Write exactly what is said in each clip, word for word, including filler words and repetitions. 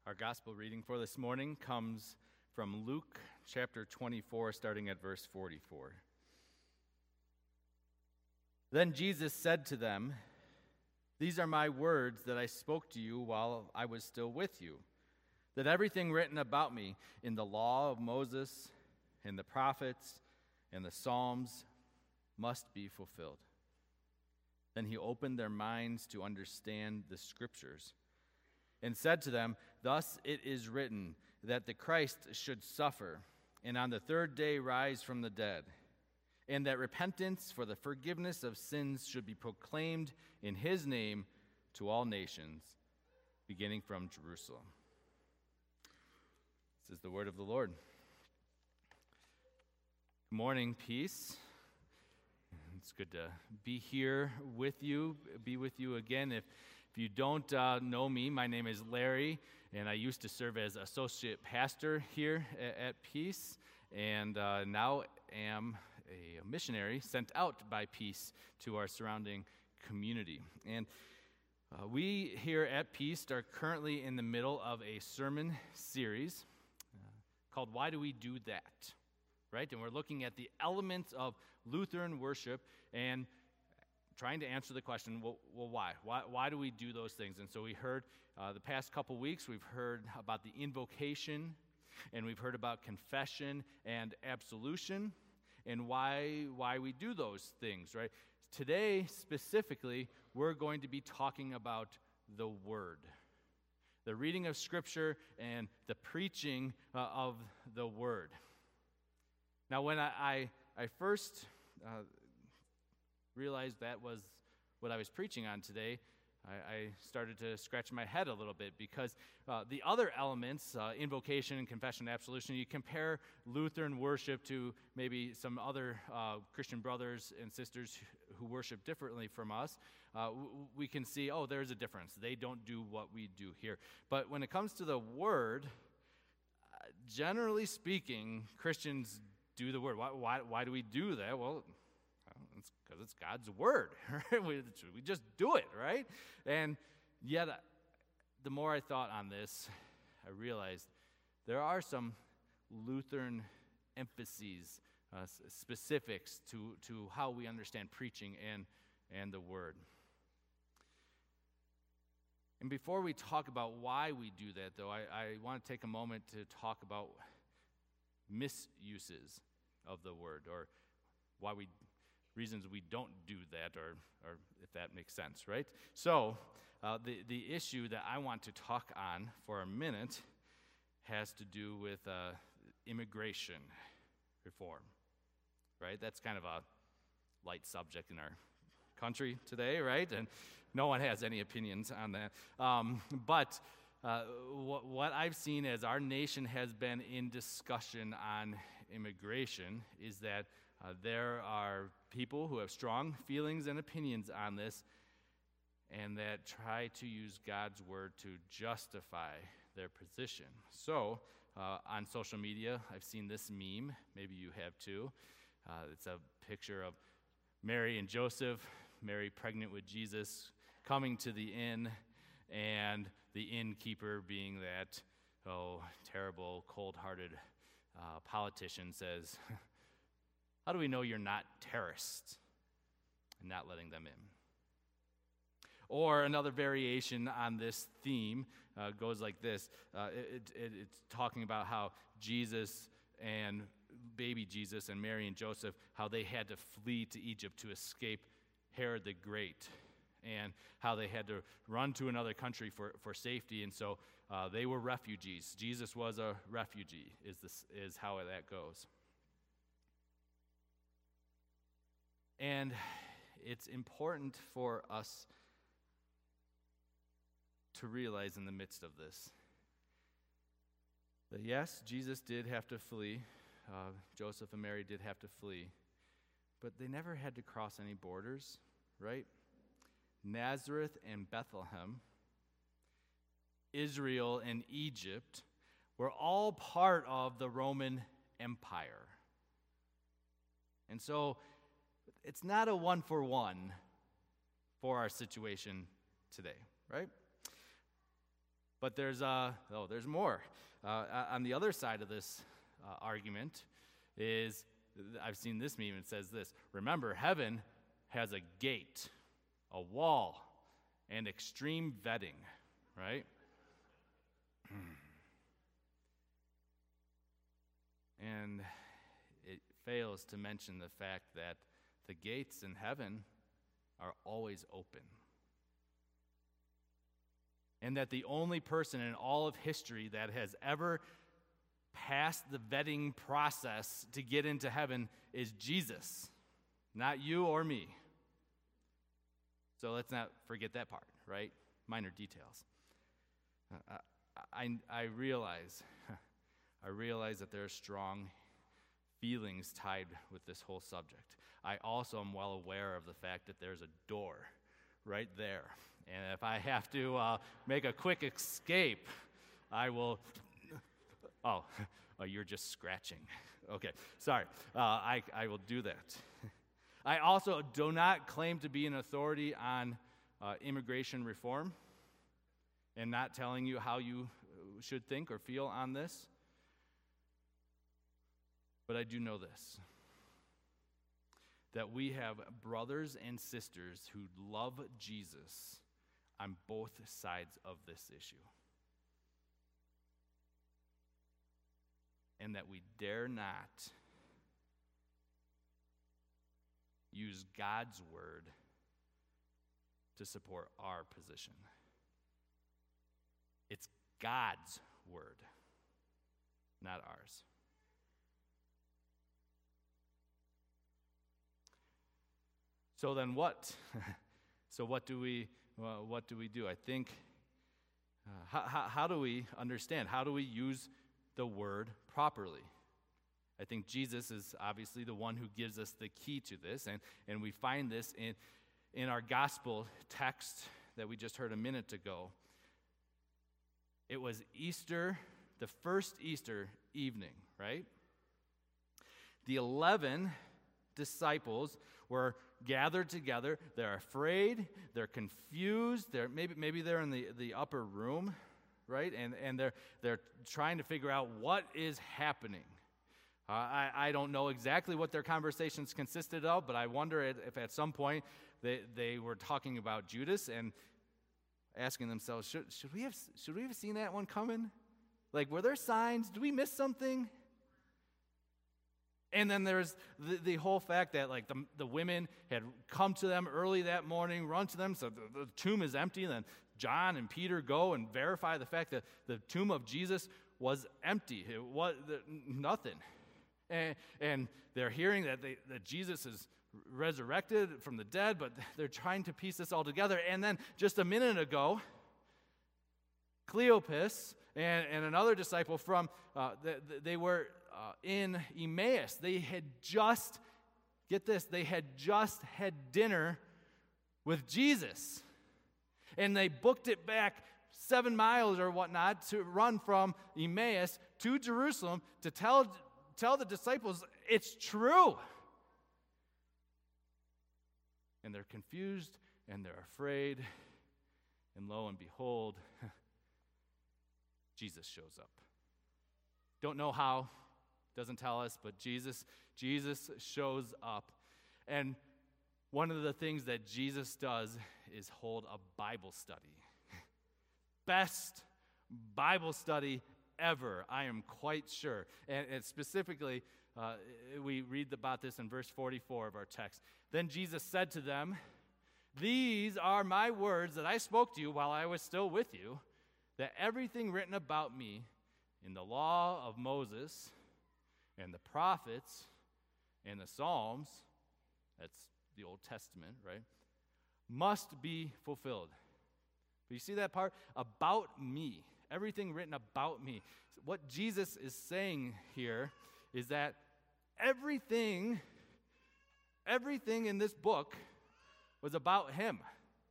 Our gospel reading for this morning comes from Luke chapter twenty-four, starting at verse forty-four. Then Jesus said to them, "These are my words that I spoke to you while I was still with you, that everything written about me in the law of Moses, in the prophets, and the Psalms must be fulfilled." Then he opened their minds to understand the scriptures and said to them, "Thus it is written that the Christ should suffer and on the third day rise from the dead, and that repentance for the forgiveness of sins should be proclaimed in his name to all nations, beginning from Jerusalem." This is the word of the Lord. Good morning, Peace. It's good to be here with you, be with you again. If if you don't uh, know me, my name is Larry, and I used to serve as associate pastor here at, at Peace, and uh, now am a missionary sent out by Peace to our surrounding community. And uh, we here at Peace are currently in the middle of a sermon series uh, called "Why Do We Do That?" Right? And we're looking at the elements of Lutheran worship and trying to answer the question, well, well why? why? Why do we do those things? And so we heard uh, the past couple weeks, we've heard about the invocation, and we've heard about confession and absolution, and why why we do those things, right? Today, specifically, we're going to be talking about the Word, the reading of Scripture and the preaching uh, of the Word. Now, when I, I, I first uh, realized that was what I was preaching on today, I, I started to scratch my head a little bit because uh, the other elements, uh, invocation, confession, absolution, you compare Lutheran worship to maybe some other uh, Christian brothers and sisters who worship differently from us, uh, we can see, oh, there's a difference. They don't do what we do here. But when it comes to the Word, uh, generally speaking, Christians do the Word. Why, why, why do we do that? Well, it's because it's God's Word. we, we just do it, right? And yet, uh, the more I thought on this, I realized there are some Lutheran emphases, uh, specifics to, to how we understand preaching and, and the Word. And before we talk about why we do that, though, I, I want to take a moment to talk about misuses of the Word, or why we reasons we don't do that, or or if that makes sense, right? So uh, the the issue that I want to talk on for a minute has to do with uh, immigration reform, right? That's kind of a light subject in our country today, right? And no one has any opinions on that. Um, but uh, what, what I've seen as our nation has been in discussion on immigration is that uh, there are people who have strong feelings and opinions on this, and that try to use God's Word to justify their position. So, uh, on social media, I've seen this meme, maybe you have too. Uh, it's a picture of Mary and Joseph, Mary pregnant with Jesus, coming to the inn, and the innkeeper, being that, oh, terrible, cold-hearted uh, politician, says, "How do we know you're not terrorists?" and not letting them in. Or another variation on this theme uh, goes like this. Uh, it, it, it's talking about how Jesus and baby Jesus and Mary and Joseph, how they had to flee to Egypt to escape Herod the Great, and how they had to run to another country for, for safety, and so uh, they were refugees. Jesus was a refugee, is this is how that goes. And it's important for us to realize in the midst of this that yes, Jesus did have to flee. Uh, Joseph and Mary did have to flee. But they never had to cross any borders, right? Nazareth and Bethlehem, Israel and Egypt were all part of the Roman Empire. And so it's not a one-for-one for our situation today, right? But there's, uh, oh, there's more. Uh, on the other side of this uh, argument is, I've seen this meme, it says this: remember, heaven has a gate, a wall, and extreme vetting, right? And it fails to mention the fact that the gates in heaven are always open. And that the only person in all of history that has ever passed the vetting process to get into heaven is Jesus, not you or me. So let's not forget that part, right? Minor details. Uh, I, I realize, I realize that there are strong feelings tied with this whole subject. I also am well aware of the fact that there's a door right there. And if I have to uh, make a quick escape, I will, oh, oh, you're just scratching. Okay, sorry. Uh, I, I will do that. I also do not claim to be an authority on uh, immigration reform and not telling you how you should think or feel on this. But I do know this, that we have brothers and sisters who love Jesus on both sides of this issue. And that we dare not use God's word to support our position. It's God's word, not ours. So then what? so what do we well, what do we do? I think, uh, how, how, how do we understand? How do we use the word properly? I think Jesus is obviously the one who gives us the key to this, and, and we find this in, in our gospel text that we just heard a minute ago. It was Easter, the first Easter evening, right? The eleven disciples were gathered together. They're afraid, they're confused, they're maybe maybe they're in the, the upper room, right? And and they're they're trying to figure out what is happening. Uh, I, I don't know exactly what their conversations consisted of, but I wonder if at some point they, they were talking about Judas and asking themselves, should, should we have should we have seen that one coming? Like, were there signs? Did we miss something? And then there's the, the whole fact that, like, the, the women had come to them early that morning, run to them, so the, the tomb is empty. And then John and Peter go and verify the fact that the tomb of Jesus was empty. It was nothing. And, and they're hearing that, they, that Jesus is resurrected from the dead, but they're trying to piece this all together. And then just a minute ago, Cleopas and, and another disciple from, uh, the, the, they were uh, in Emmaus. They had just, get this, they had just had dinner with Jesus. And they booked it back seven miles or whatnot to run from Emmaus to Jerusalem to tell, tell the disciples it's true. And they're confused and they're afraid. And lo and behold, Jesus shows up. Don't know how, doesn't tell us, but Jesus, Jesus shows up. And one of the things that Jesus does is hold a Bible study. Best Bible study ever, I am quite sure. And, and specifically, uh, we read about this in verse forty-four of our text. Then Jesus said to them, "These are my words that I spoke to you while I was still with you, that everything written about me in the law of Moses and the prophets and the Psalms," that's the Old Testament, right, "must be fulfilled." But you see that part? About me. Everything written about me. What Jesus is saying here is that everything, everything in this book was about him.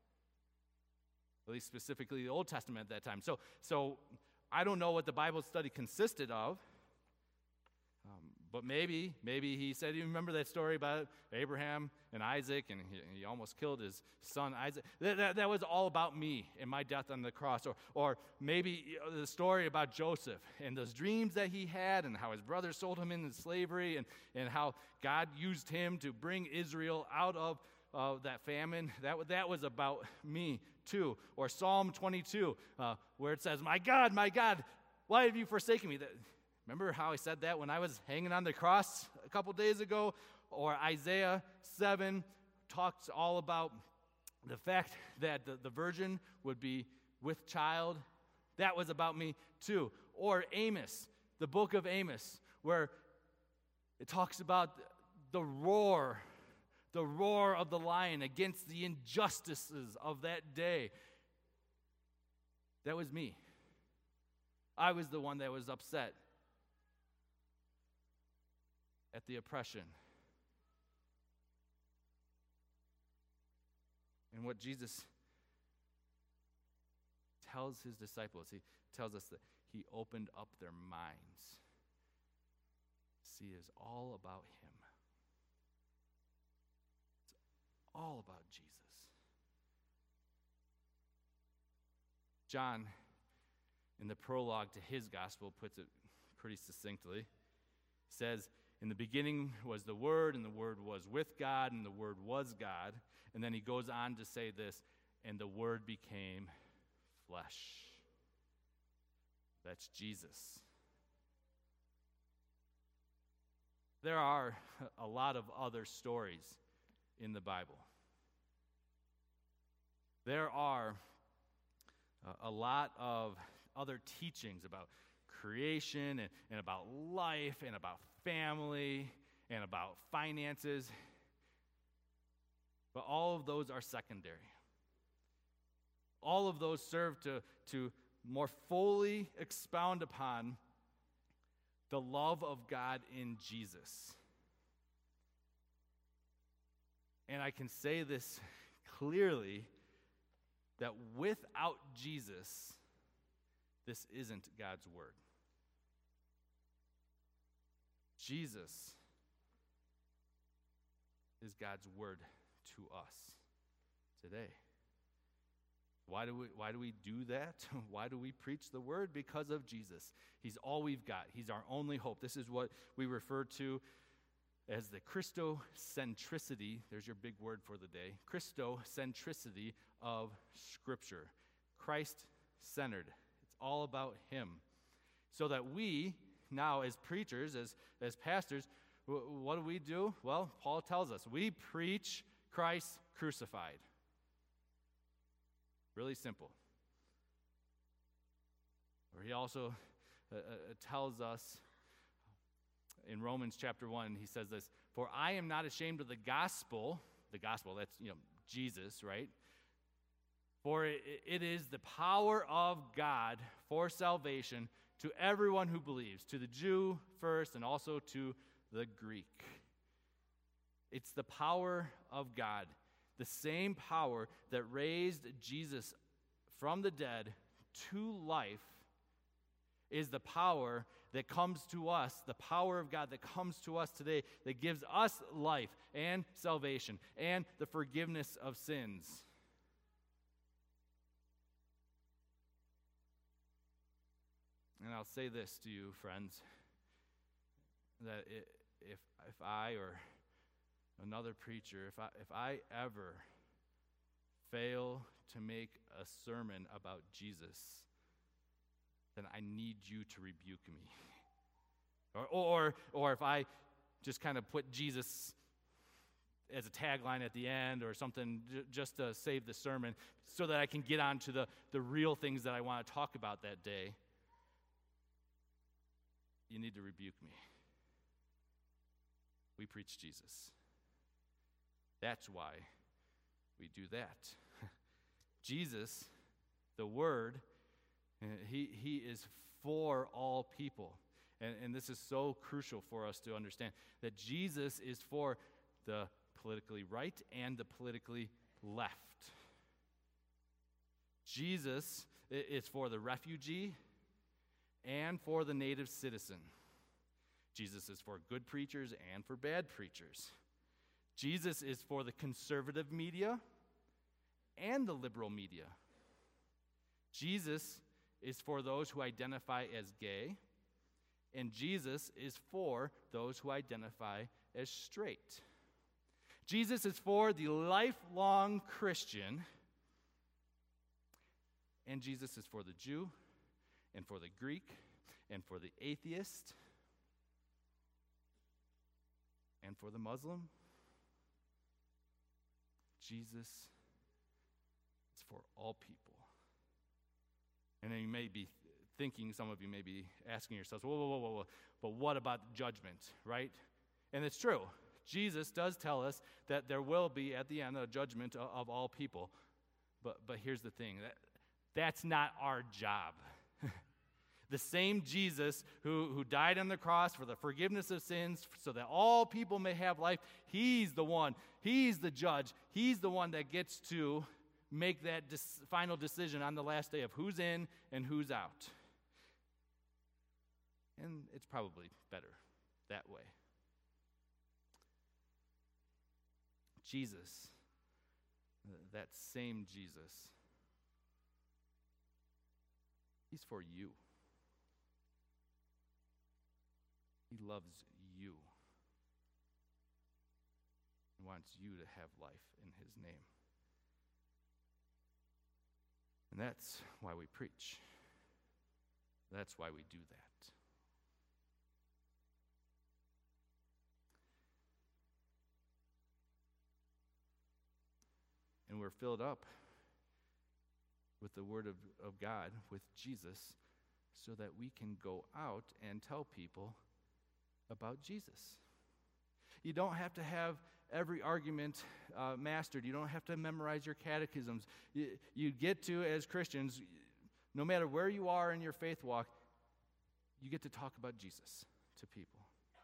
At least specifically the Old Testament at that time. So, so I don't know what the Bible study consisted of, um, But maybe, maybe he said, you remember that story about Abraham and Isaac, and he, he almost killed his son Isaac? That, that, that was all about me and my death on the cross. Or, or maybe you know, the story about Joseph and those dreams that he had and how his brothers sold him into slavery and, and how God used him to bring Israel out of uh, that famine. That, that was about me too. Or Psalm twenty-two, uh, where it says, my God, my God, why have you forsaken me? That, Remember how I said that when I was hanging on the cross a couple days ago? Or Isaiah seven talks all about the fact that the, the virgin would be with child. That was about me too. Or Amos, the book of Amos, where it talks about the roar, the roar of the lion against the injustices of that day. That was me. I was the one that was upset at the oppression. And what Jesus tells his disciples, he tells us that he opened up their minds. See, it's all about him. It's all about Jesus. John, in the prologue to his gospel, puts it pretty succinctly. He says, in the beginning was the Word, and the Word was with God, and the Word was God. And then he goes on to say this, and the Word became flesh. That's Jesus. There are a lot of other stories in the Bible. There are a lot of other teachings about creation and, and about life and about family and about finances. But all of those are secondary. All of those serve to, to more fully expound upon the love of God in Jesus. And I can say this clearly, that without Jesus, this isn't God's word. Jesus is God's word to us today. Why do we, why do we do that? Why do we preach the word? Because of Jesus. He's all we've got. He's our only hope. This is what we refer to as the Christocentricity, there's your big word for the day, Christocentricity of Scripture. Christ-centered. It's all about him. So that we, now as preachers, as, as pastors, w- what do we do? Well, Paul tells us, we preach Christ crucified. Really simple. Or he also uh, uh, tells us in Romans chapter one, he says this, for I am not ashamed of the gospel, the gospel, that's, you know, Jesus, right? For it, it is the power of God for salvation to everyone who believes, to the Jew first and also to the Greek. It's the power of God. The same power that raised Jesus from the dead to life is the power that comes to us, the power of God that comes to us today, that gives us life and salvation and the forgiveness of sins. And I'll say this to you, friends, that it, if if I or another preacher, if I if I ever fail to make a sermon about Jesus, then I need you to rebuke me. Or or or if I just kind of put Jesus as a tagline at the end or something j- just to save the sermon so that I can get on to the, the real things that I want to talk about that day, you need to rebuke me. We preach Jesus. That's why we do that. Jesus, the Word, he, he is for all people. And, and this is so crucial for us to understand, that Jesus is for the politically right and the politically left. Jesus is for the refugee and for the native citizen. Jesus is for good preachers and for bad preachers. Jesus is for the conservative media and the liberal media. Jesus is for those who identify as gay, and Jesus is for those who identify as straight. Jesus is for the lifelong Christian, and Jesus is for the Jew, and for the Greek, and for the atheist, and for the Muslim. Jesus is for all people. And then you may be thinking, some of you may be asking yourselves, whoa, whoa, whoa, whoa, whoa, but what about judgment, right? And it's true. Jesus does tell us that there will be, at the end, a judgment of, of all people. But but here's the thing. That, that's not our job. The same Jesus who, who died on the cross for the forgiveness of sins so that all people may have life, he's the one, he's the judge, he's the one that gets to make that dis- final decision on the last day of who's in and who's out. And it's probably better that way. Jesus, that same Jesus, he's for you. He loves you. He wants you to have life in his name. And that's why we preach. That's why we do that. And we're filled up with the Word of, of God, with Jesus, so that we can go out and tell people about Jesus. You don't have to have every argument uh, mastered. You don't have to memorize your catechisms. You, you get to, as Christians, no matter where you are in your faith walk, you get to talk about Jesus to people.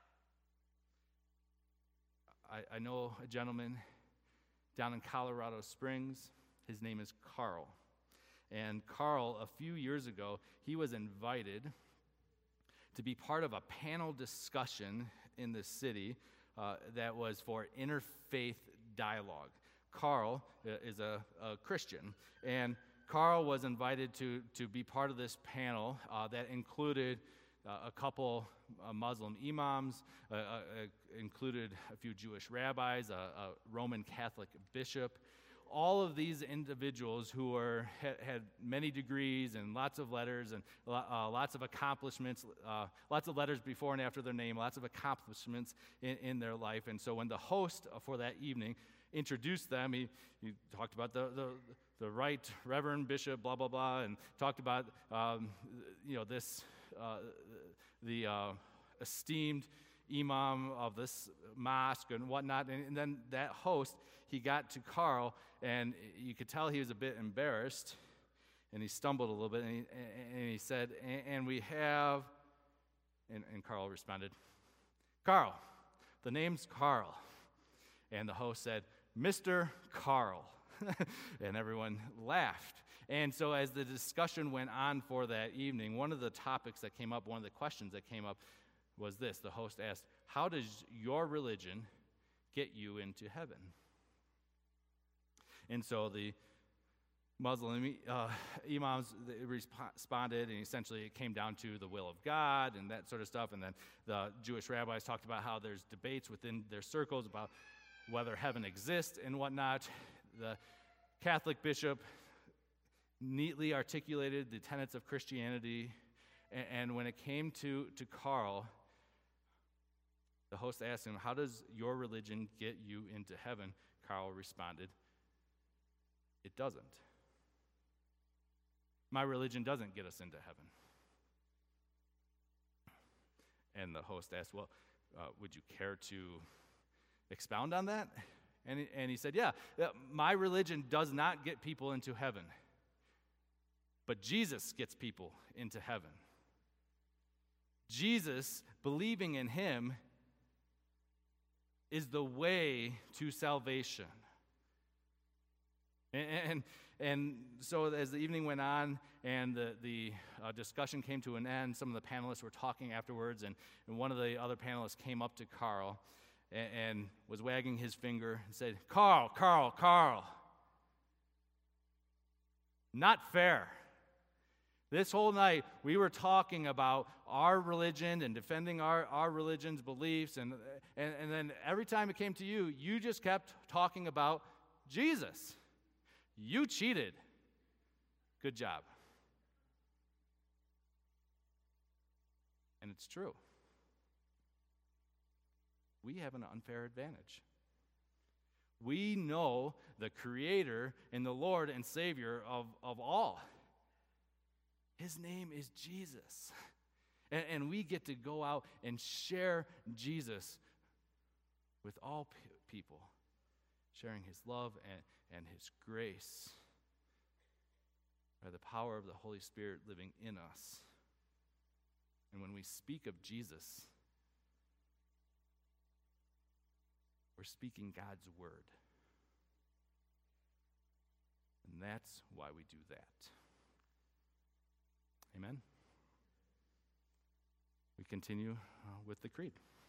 I, I know a gentleman down in Colorado Springs. His name is Carl. And Carl, a few years ago, he was invited to be part of a panel discussion in the city uh, that was for interfaith dialogue. Carl uh, is a, a Christian, and Carl was invited to, to be part of this panel uh, that included uh, a couple uh, Muslim imams, uh, uh, included a few Jewish rabbis, a, a Roman Catholic bishop. All of these individuals who were had, had many degrees and lots of letters and uh, lots of accomplishments, uh, lots of letters before and after their name, lots of accomplishments in, in their life. And so when the host for that evening introduced them, he, he talked about the, the the right Reverend Bishop, blah, blah, blah, and talked about, um, you know, this, uh, the uh, esteemed imam of this mosque and whatnot. And, and then that host, he got to Carl, and you could tell he was a bit embarrassed, and he stumbled a little bit, and he, and he said, and, and we have, and, and Carl responded, Carl, the name's Carl. And the host said, Mister Carl. And everyone laughed. And so as the discussion went on for that evening, one of the topics that came up, one of the questions that came up was this. The host asked, how does your religion get you into heaven? And so the Muslim uh, imams responded, and essentially it came down to the will of God and that sort of stuff. And then the Jewish rabbis talked about how there's debates within their circles about whether heaven exists and whatnot. The Catholic bishop neatly articulated the tenets of Christianity, and, and when it came to, to Carl, the host asked him, how does your religion get you into heaven? Carl responded, it doesn't. My religion doesn't get us into heaven. And the host asked, well, uh, would you care to expound on that? And he, and he said, yeah, my religion does not get people into heaven, but Jesus gets people into heaven. Jesus, believing in him, is the way to salvation. And, and, and so as the evening went on and the, the uh, discussion came to an end, some of the panelists were talking afterwards, and, and one of the other panelists came up to Carl and, and was wagging his finger and said, Carl, Carl, Carl, not fair. This whole night, we were talking about our religion and defending our, our religion's beliefs, and, and, and then every time it came to you, you just kept talking about Jesus. You cheated. Good job. And it's true. We have an unfair advantage. We know the Creator and the Lord and Savior of, of all. His name is Jesus. And, and we get to go out and share Jesus with all pe- people, sharing his love and, and his grace by the power of the Holy Spirit living in us. And when we speak of Jesus, we're speaking God's word. And that's why we do that. Amen? We continue uh, with the creed.